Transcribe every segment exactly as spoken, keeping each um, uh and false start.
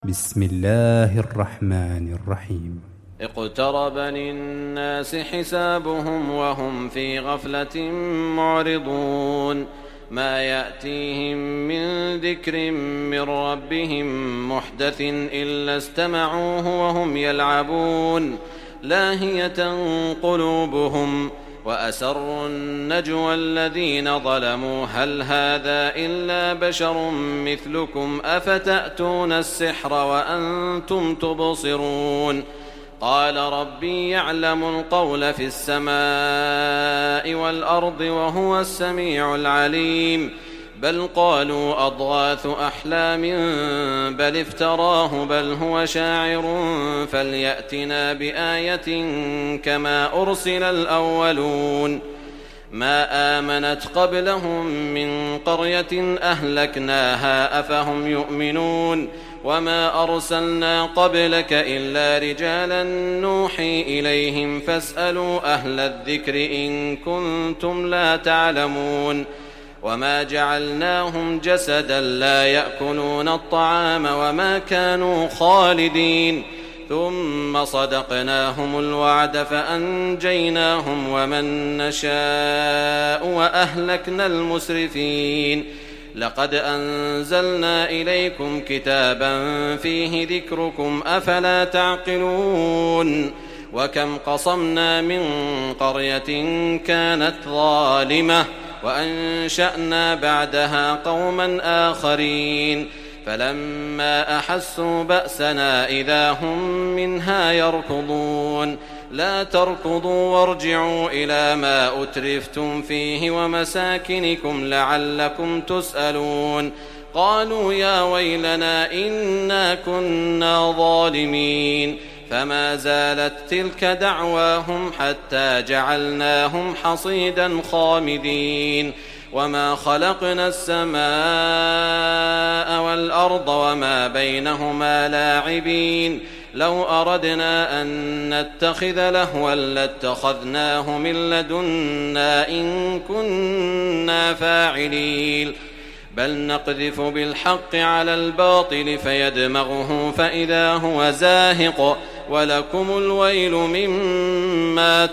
بسم الله الرحمن الرحيم. اقترب للناس حسابهم وهم في غفلة معرضون ما يأتيهم من ذكر من ربهم محدث إلا استمعوه وهم يلعبون لاهية قلوبهم وأسروا النجوى الذين ظلموا هل هذا إلا بشر مثلكم أفتأتون السحر وأنتم تبصرون قال ربي يعلم القول في السماء والأرض وهو السميع العليم بل قالوا أضغاث أحلام بل افتراه بل هو شاعر فليأتنا بآية كما أرسل الأولون ما آمنت قبلهم من قرية أهلكناها أفهم يؤمنون وما أرسلنا قبلك إلا رجالا نوحي إليهم فاسألوا أهل الذكر إن كنتم لا تعلمون وما جعلناهم جسدا لا يأكلون الطعام وما كانوا خالدين ثم صدقناهم الوعد فأنجيناهم ومن نشاء وأهلكنا المسرفين لقد أنزلنا إليكم كتابا فيه ذكركم أفلا تعقلون وكم قصمنا من قرية كانت ظالمة وأنشأنا بعدها قوما آخرين فلما أحسوا بأسنا إذا هم منها يركضون لا تركضوا وارجعوا إلى ما أترفتم فيه ومساكنكم لعلكم تسألون قالوا يا ويلنا إنا كنا ظالمين فما زالت تلك دعواهم حتى جعلناهم حصيدا خامدين وما خلقنا السماء والأرض وما بينهما لاعبين لو أردنا أن نتخذ لهوا لاتخذناه من لدنا إن كنا فاعلين بل نقذف بالحق على الباطل فيدمغه فإذا هو زاهق ولكم الويل مما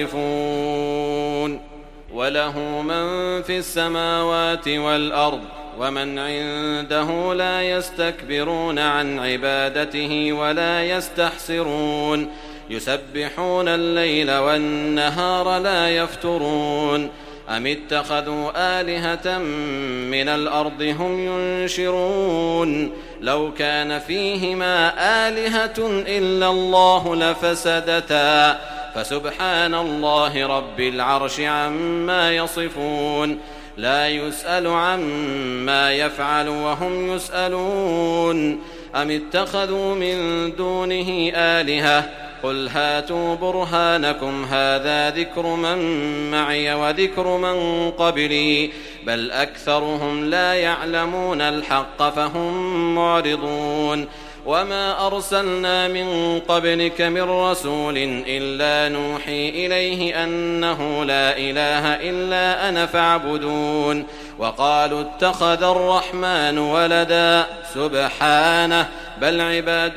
تصفون وله من في السماوات والأرض ومن عنده لا يستكبرون عن عبادته ولا يستحسرون يسبحون الليل والنهار لا يفترون أم اتخذوا آلهة من الأرض هم ينشرون لو كان فيهما آلهة إلا الله لفسدتا فسبحان الله رب العرش عما يصفون لا يسأل عما يفعل وهم يسألون أم اتخذوا من دونه آلهة قل هاتوا برهانكم هذا ذكر من معي وذكر من قبلي بل أكثرهم لا يعلمون الحق فهم معرضون وما أرسلنا من قبلك من رسول إلا نوحي إليه أنه لا إله إلا أنا فاعبدون وقالوا اتخذ الرحمن ولدا سبحانه بل عباد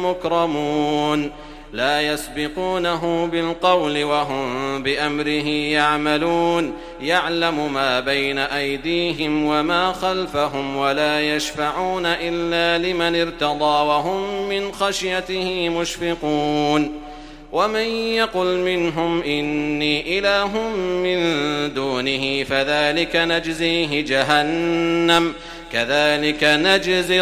مكرمون لا يسبقونه بالقول وهم بأمره يعملون يعلم ما بين أيديهم وما خلفهم ولا يشفعون إلا لمن ارتضى وهم من خشيته مشفقون ومن يقل منهم إني إله من دونه فذلك نجزيه جهنم كذلك نجزي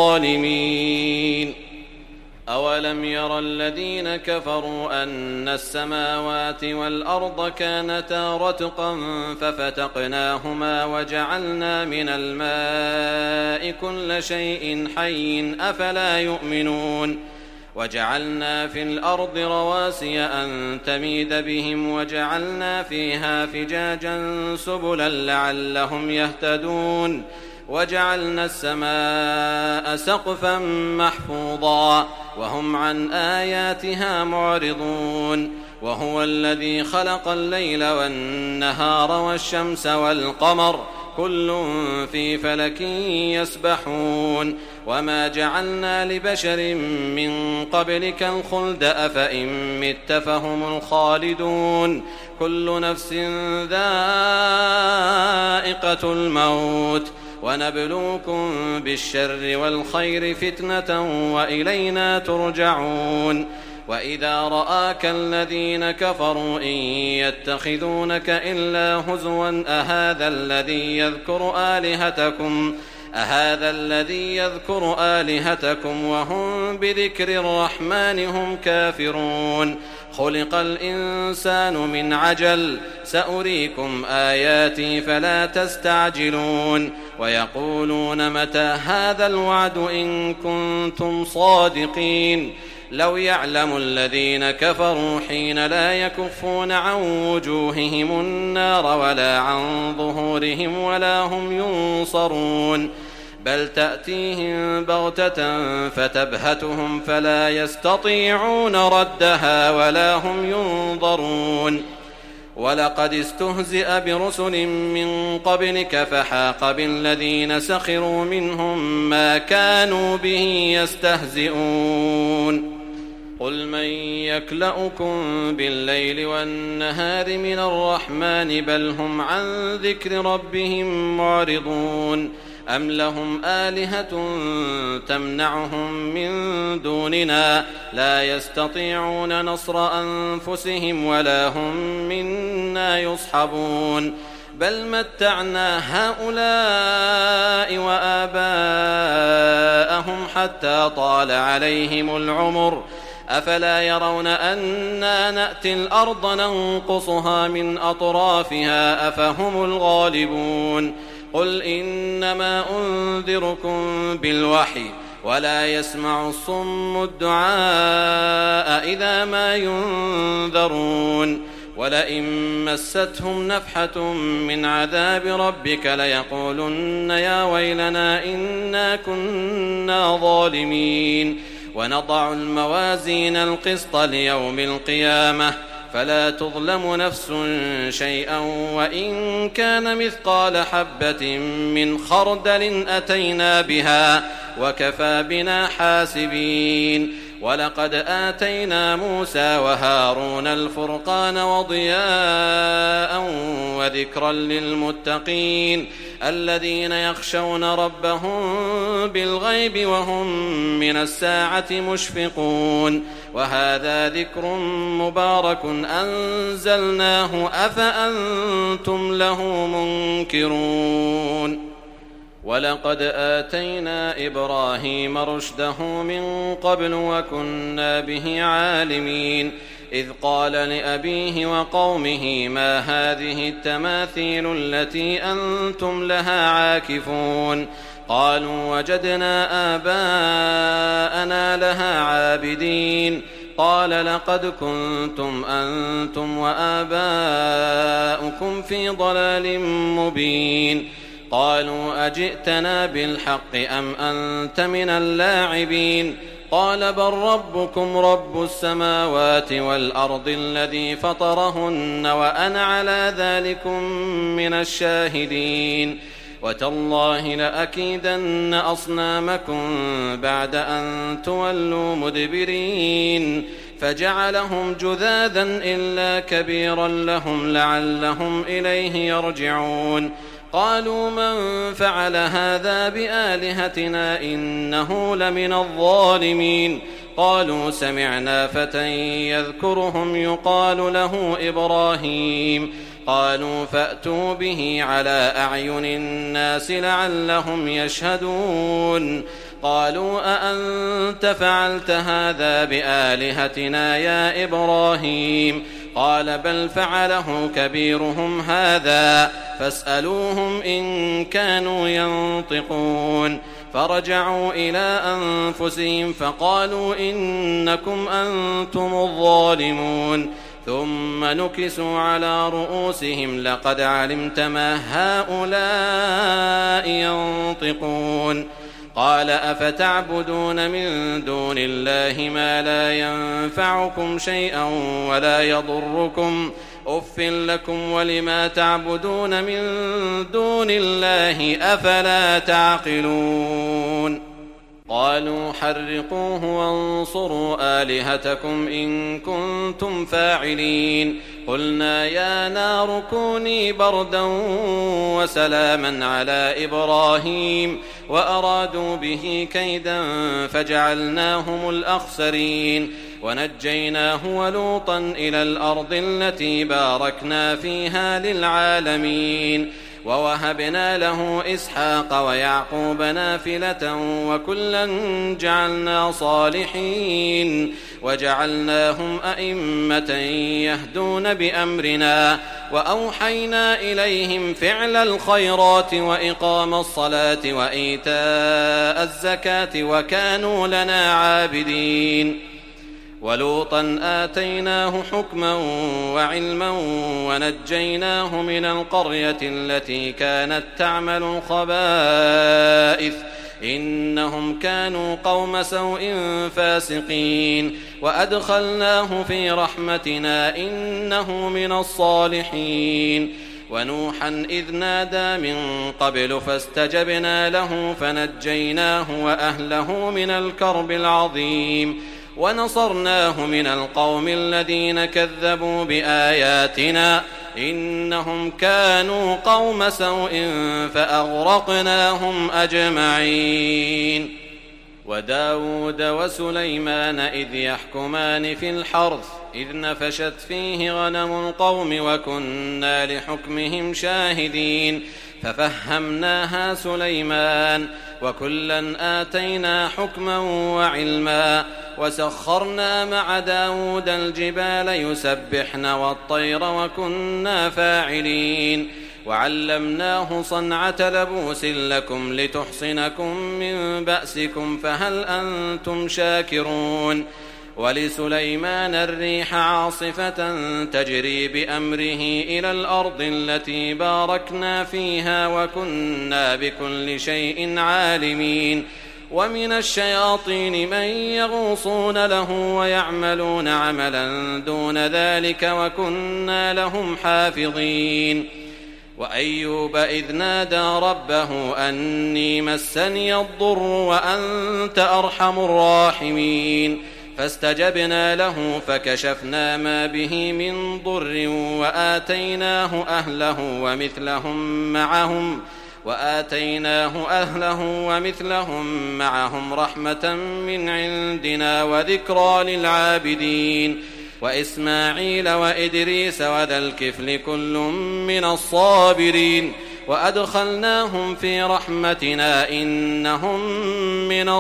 الظالمين أولم ير الذين كفروا أن السماوات والأرض كانتا رتقا ففتقناهما وجعلنا من الماء كل شيء حي أفلا يؤمنون وجعلنا في الأرض رواسي أن تميد بهم وجعلنا فيها فجاجا سبلا لعلهم يهتدون وجعلنا السماء سقفا محفوظا وهم عن آياتها معرضون وهو الذي خلق الليل والنهار والشمس والقمر كل في فلك يسبحون وما جعلنا لبشر من قبلك الخلد أفإن مت فهم الخالدون كل نفس ذائقة الموت ونبلوكم بالشر والخير فتنة وإلينا ترجعون وإذا رآك الذين كفروا إن يتخذونك إلا هزوا أهذا الذي يذكر آلهتكم أهذا الذي يذكر آلهتكم وهم بذكر الرحمن هم كافرون خلق الإنسان من عجل سأريكم آياتي فلا تستعجلون ويقولون متى هذا الوعد إن كنتم صادقين لو يعلم الذين كفروا حين لا يكفون عن وجوههم النار ولا عن ظهورهم ولا هم ينصرون بل تأتيهم بغتة فتبهتهم فلا يستطيعون ردها ولا هم ينظرون ولقد استهزئ برسل من قبلك فحاق بالذين سخروا منهم ما كانوا به يستهزئون قل من يكلؤكم بالليل والنهار من الرحمن بل هم عن ذكر ربهم معرضون أم لهم آلهة تمنعهم من دوننا لا يستطيعون نصر أنفسهم ولا هم منا يصحبون بل متعنا هؤلاء وآباءهم حتى طال عليهم العمر أفلا يرون أنا نأتي الأرض ننقصها من أطرافها أفهم الغالبون قل إنما أنذركم بالوحي ولا يسمع الصم الدعاء إذا ما ينذرون ولئن مستهم نفحة من عذاب ربك ليقولن يا ويلنا إنا كنا ظالمين ونضع الموازين القسط ليوم القيامة فلا تظلم نفس شيئا وإن كان مثقال حبة من خردل أتينا بها وكفى بنا حاسبين ولقد آتينا موسى وهارون الفرقان وضياء وذكرا للمتقين الذين يخشون ربهم بالغيب وهم من الساعة مشفقون وهذا ذكر مبارك أنزلناه أفأنتم له منكرون ولقد آتينا إبراهيم رشده من قبل وكنا به عالمين إذ قال لأبيه وقومه ما هذه التماثيل التي أنتم لها عاكفون قالوا وجدنا آباءنا لها عابدين قال لقد كنتم أنتم وآباؤكم في ضلال مبين قالوا أجئتنا بالحق أم أنت من اللاعبين قال بل ربكم رب السماوات والأرض الذي فطرهن وأنا على ذلكم من الشاهدين وتالله لأكيدن أصنامكم بعد أن تولوا مدبرين فجعلهم جذاذا إلا كبيرا لهم لعلهم إليه يرجعون قالوا من فعل هذا بآلهتنا إنه لمن الظالمين قالوا سمعنا فتى يذكرهم يقال له إبراهيم قالوا فأتوا به على أعين الناس لعلهم يشهدون قالوا أأنت فعلت هذا بآلهتنا يا إبراهيم قال بل فعله كبيرهم هذا فاسألوهم إن كانوا ينطقون فرجعوا إلى أنفسهم فقالوا إنكم أنتم الظالمون ثم نكسوا على رؤوسهم لقد علمت ما هؤلاء ينطقون قال أفتعبدون من دون الله ما لا ينفعكم شيئا ولا يضركم أف لكم ولما تعبدون من دون الله أفلا تعقلون قالوا حرقوه وانصروا آلهتكم إن كنتم فاعلين قلنا يا نار كوني بردا وسلاما على إبراهيم وأرادوا به كيدا فجعلناهم الأخسرين ونجيناه ولوطا إلى الأرض التي باركنا فيها للعالمين ووهبنا له إسحاق ويعقوب نافلة وكلا جعلنا صالحين وجعلناهم أئمة يهدون بأمرنا وأوحينا إليهم فعل الخيرات وإقام الصلاة وإيتاء الزكاة وكانوا لنا عابدين ولوطا آتيناه حكما وعلما ونجيناه من القرية التي كانت تعمل الخبائث إنهم كانوا قوم سوء فاسقين وأدخلناه في رحمتنا إنه من الصالحين ونوحا إذ نادى من قبل فاستجبنا له فنجيناه وأهله من الكرب العظيم ونصرناه من القوم الذين كذبوا بآياتنا إنهم كانوا قوم سوء فأغرقناهم أجمعين وداود وسليمان إذ يحكمان في الحرث إذ نفشت فيه غنم القوم وكنا لحكمهم شاهدين ففهمناها سليمان وكلا آتينا حكما وعلما وسخرنا مع داود الجبال يسبحن والطير وكنا فاعلين وعلمناه صنعة لبوس لكم لتحصنكم من بأسكم فهل أنتم شاكرون ولسليمان الريح عاصفة تجري بأمره إلى الأرض التي باركنا فيها وكنا بكل شيء عالمين ومن الشياطين من يغوصون له ويعملون عملا دون ذلك وكنا لهم حافظين وأيوب إذ نادى ربه أني مسني الضر وأنت أرحم الراحمين فاستجبنا له فكشفنا ما به من ضر وآتيناه أهله ومثلهم معهم وآتيناه أهله ومثلهم معهم رحمة من عندنا وذكرى للعابدين وإسماعيل وإدريس وذا الكفل كل من الصابرين وأدخلناهم في رحمتنا إنهم من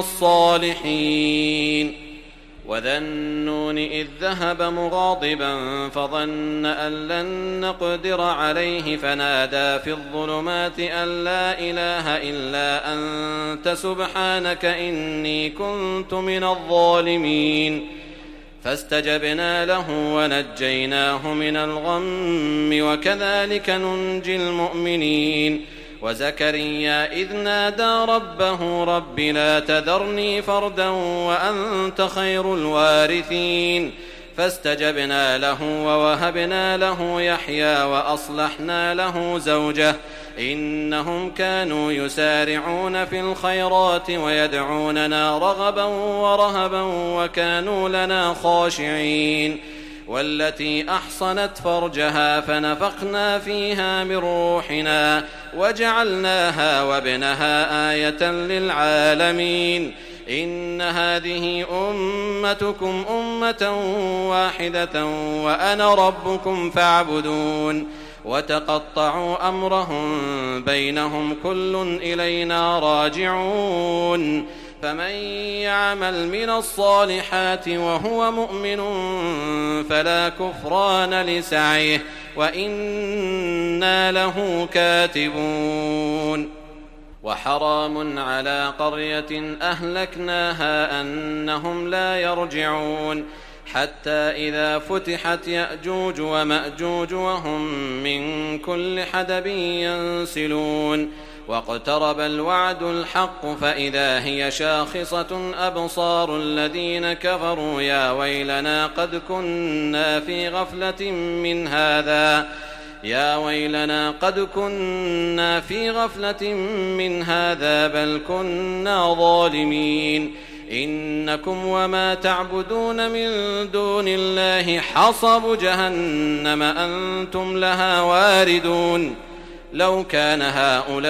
الصالحين وذا النون إذ ذهب مغاضبا فظن أن لن نقدر عليه فنادى في الظلمات أن لا إله إلا أنت سبحانك إني كنت من الظالمين فاستجبنا له ونجيناه من الغم وكذلك ننجي المؤمنين وزكريا إذ نادى ربه رب لا تذرني فردا وأنت خير الوارثين فاستجبنا له ووهبنا له يحيى وأصلحنا له زوجه إنهم كانوا يسارعون في الخيرات ويدعوننا رغبا ورهبا وكانوا لنا خاشعين والتي أحصنت فرجها فنفخنا فيها من روحنا وجعلناها وابنها آية للعالمين إن هذه أمتكم أمة واحدة وأنا ربكم فاعبدون وتقطعوا أمرهم بينهم كل إلينا راجعون فمن يعمل من الصالحات وهو مؤمن فلا كفران لسعيه وإنا له كاتبون وحرام على قرية أهلكناها أنهم لا يرجعون حتى إذا فتحت يأجوج ومأجوج وهم من كل حدب ينسلون واقترب الوعد الحق فإذا هي شاخصة أبصار الذين كفروا يا ويلنا قد كنا في غفلة من هذا يا ويلنا قد كنا في غفلة من هذا بل كنا ظالمين إنكم وما تعبدون من دون الله حصب جهنم أنتم لها واردون لو كان هؤلاء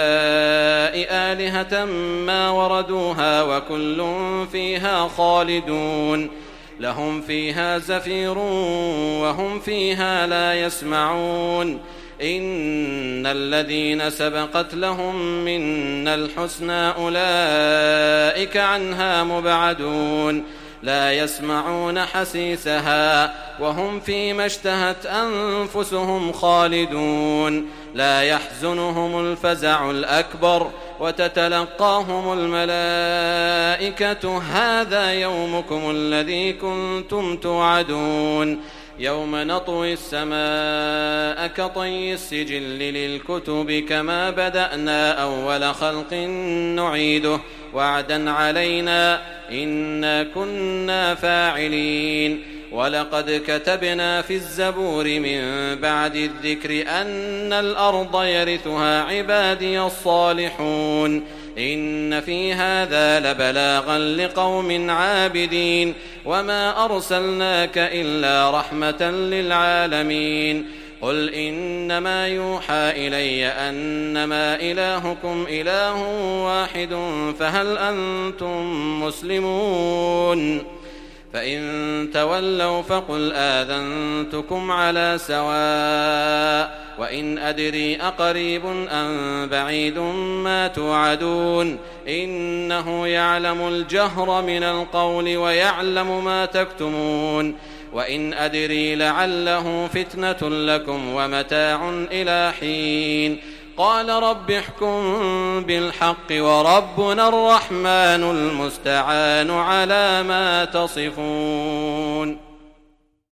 آلهة ما وردوها وكل فيها خالدون لهم فيها زفير وهم فيها لا يسمعون إن الذين سبقت لهم منا الحسنى أولئك عنها مبعدون لا يسمعون حسيسها وهم فيما اشتهت أنفسهم خالدون لا يحزنهم الفزع الأكبر وتتلقاهم الملائكة هذا يومكم الذي كنتم توعدون يوم نطوي السماء كطي السجل للكتب كما بدأنا أول خلق نعيده وعدا علينا إنا كنا فاعلين ولقد كتبنا في الزبور من بعد الذكر أن الأرض يرثها عبادي الصالحون إن في هذا لبلاغا لقوم عابدين وما أرسلناك إلا رحمة للعالمين قل إنما يوحى إلي أنما إلهكم إله واحد فهل أنتم مسلمون فإن تولوا فقل آذنتكم على سواء وإن أدري أقريب أم بعيد ما توعدون إنه يعلم الجهر من القول ويعلم ما تكتمون وإن أدري لعله فتنة لكم ومتاع إلى حين قال رب احكم بالحق وربنا الرحمن المستعان على ما تصفون